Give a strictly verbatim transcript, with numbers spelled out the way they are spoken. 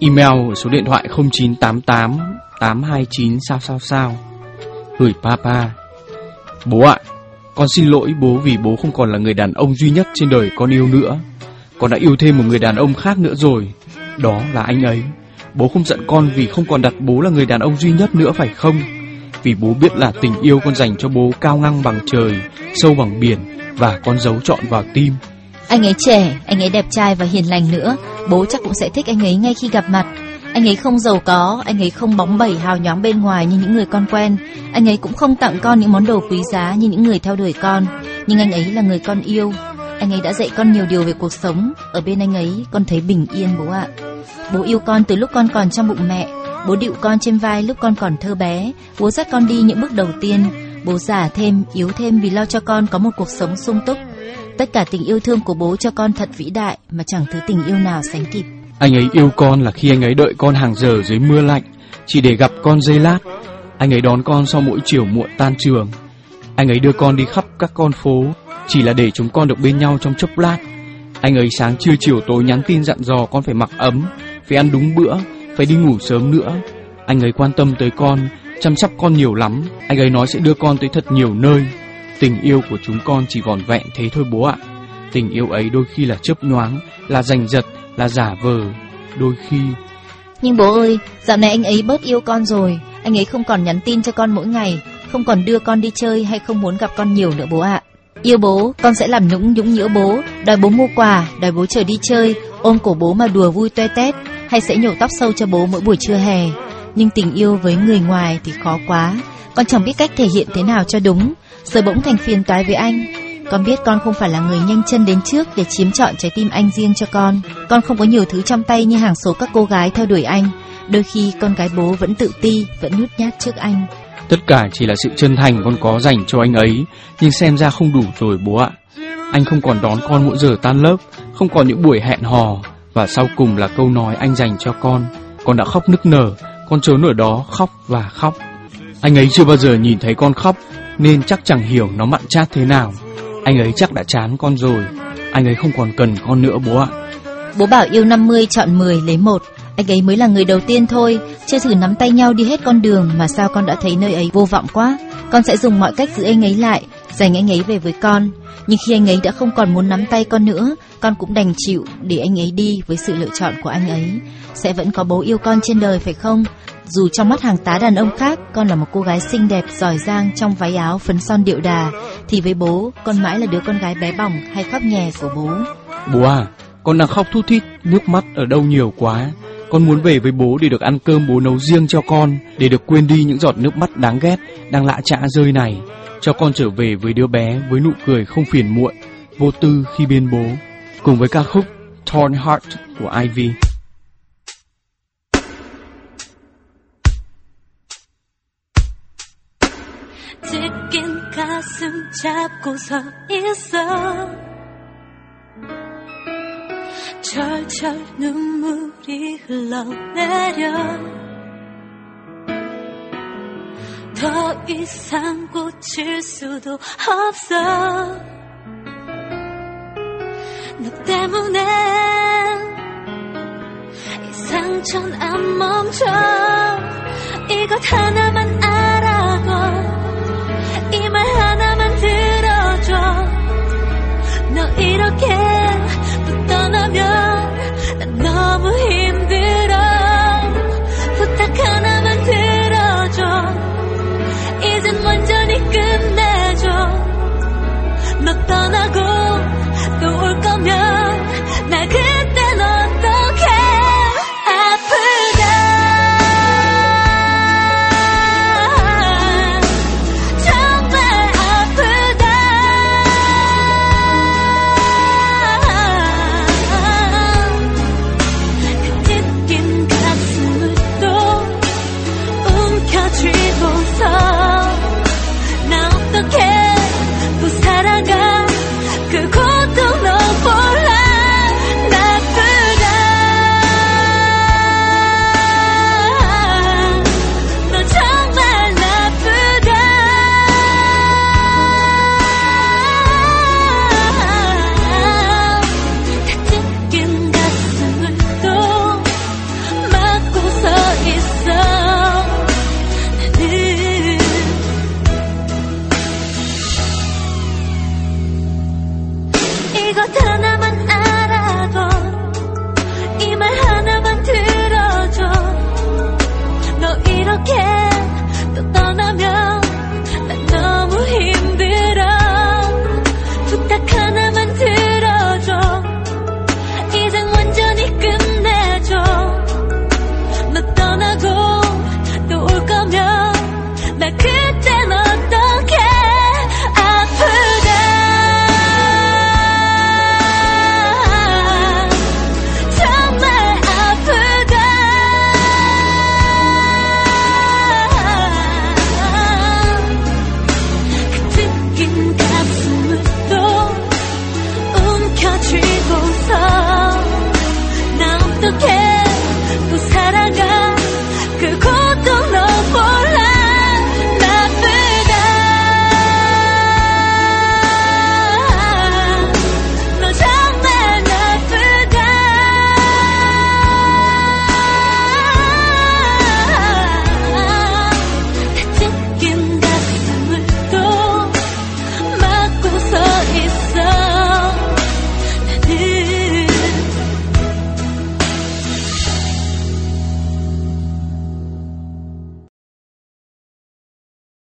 Email ở số điện thoại không chín tám tám tám hai chín sao sao sao. Gửi Papa. Bố ạ, con xin lỗi bố vì bố không còn là người đàn ông duy nhất trên đời con yêu nữa. Con đã yêu thêm một người đàn ông khác nữa rồi. Đó là anh ấy. Bố không giận con vì không còn đặt bố là người đàn ông duy nhất nữa phải không? Vì bố biết là tình yêu con dành cho bố cao ngang bằng trời, sâu bằng biển, và con giấu trọn vào tim. Anh ấy trẻ, anh ấy đẹp trai và hiền lành nữa. Bố chắc cũng sẽ thích anh ấy ngay khi gặp mặt. Anh ấy không giàu có, anh ấy không bóng bẩy hào nhoáng bên ngoài như những người con quen. Anh ấy cũng không tặng con những món đồ quý giá như những người theo đuổi con. Nhưng anh ấy là người con yêu. Anh ấy đã dạy con nhiều điều về cuộc sống. Ở bên anh ấy con thấy bình yên bố ạ. Bố yêu con từ lúc con còn trong bụng mẹ. Bố địu con trên vai lúc con còn thơ bé. Bố dắt con đi những bước đầu tiên. Bố già thêm, yếu thêm vì lo cho con có một cuộc sống sung túc. Tất cả tình yêu thương của bố cho con thật vĩ đại mà chẳng thứ tình yêu nào sánh kịp. Anh ấy yêu con là khi anh ấy đợi con hàng giờ dưới mưa lạnh chỉ để gặp con giây lát. Anh ấy đón con sau mỗi chiều muộn tan trường. Anh ấy đưa con đi khắp các con phố chỉ là để chúng con được bên nhau trong chốc lát. Anh ấy sáng trưa chiều tối nhắn tin dặn dò con phải mặc ấm, phải ăn đúng bữa, phải đi ngủ sớm nữa. Anh ấy quan tâm tới con, chăm sóc con nhiều lắm. Anh ấy nói sẽ đưa con tới thật nhiều nơi. Tình yêu của chúng con chỉ vỏn vẹn thế thôi bố ạ. Tình yêu ấy đôi khi là chớp nhoáng, là giành giật, là giả vờ, đôi khi. Nhưng bố ơi, dạo này anh ấy bớt yêu con rồi. Anh ấy không còn nhắn tin cho con mỗi ngày, không còn đưa con đi chơi hay không muốn gặp con nhiều nữa bố ạ. Yêu bố, con sẽ làm nũng nhũng nhiễu bố, đòi bố mua quà, đòi bố chở đi chơi, ôm cổ bố mà đùa vui toe tét, hay sẽ nhổ tóc sâu cho bố mỗi buổi trưa hè. Nhưng tình yêu với người ngoài thì khó quá. Con chẳng biết cách thể hiện thế nào cho đúng, giờ bỗng thành phiền toái với anh. Con biết con không phải là người nhanh chân đến trước để chiếm trọn trái tim anh riêng cho con. Con không có nhiều thứ trong tay như hàng số các cô gái theo đuổi anh. Đôi khi con gái bố vẫn tự ti, vẫn nhút nhát trước anh. Tất cả chỉ là sự chân thành con có dành cho anh ấy, nhưng xem ra không đủ rồi bố ạ. Anh không còn đón con mỗi giờ tan lớp, không còn những buổi hẹn hò, và sau cùng là câu nói anh dành cho con. Con đã khóc nức nở, con trốn ở đó khóc và khóc. Anh ấy chưa bao giờ nhìn thấy con khóc, nên chắc chẳng hiểu nó mặn chát thế nào. Anh ấy chắc đã chán con rồi. Anh ấy không còn cần con nữa bố ạ. Bố bảo yêu năm mươi chọn mười lấy một. Anh ấy mới là người đầu tiên thôi. Chưa thử nắm tay nhau đi hết con đường mà sao con đã thấy nơi ấy vô vọng quá. Con sẽ dùng mọi cách giữ anh ấy lại, giành anh ấy về với con. Nhưng khi anh ấy đã không còn muốn nắm tay con nữa, con cũng đành chịu để anh ấy đi với sự lựa chọn của anh ấy. Sẽ vẫn có bố yêu con trên đời phải không? Dù trong mắt hàng tá đàn ông khác con là một cô gái xinh đẹp, giỏi giang trong váy áo phấn son điệu đà, thì với bố con mãi là đứa con gái bé bỏng hay khóc nhè của bố. Bố à, con đang khóc thút thít, nước mắt ở đâu nhiều quá. Con muốn về với bố để được ăn cơm bố nấu riêng cho con, để được quên đi những giọt nước mắt đáng ghét đang lã chã rơi này. Cho con trở về với đứa bé với nụ cười không phiền muộn, vô tư khi bên bố. Cùng với ca khúc Torn Heart của Ivy. 찢긴 가슴 잡고 서 있어 철철 눈물이 흘러내려 더 이상 고칠 수도 없어 너 때문에 이 상처는 안 멈춰 이것 하나만 알아고 이 말 하나만 들어줘 너 이렇게 또 떠나면 난 너무 힘들어 부탁 하나만 들어줘 이젠 완전히 끝내줘 너 떠나고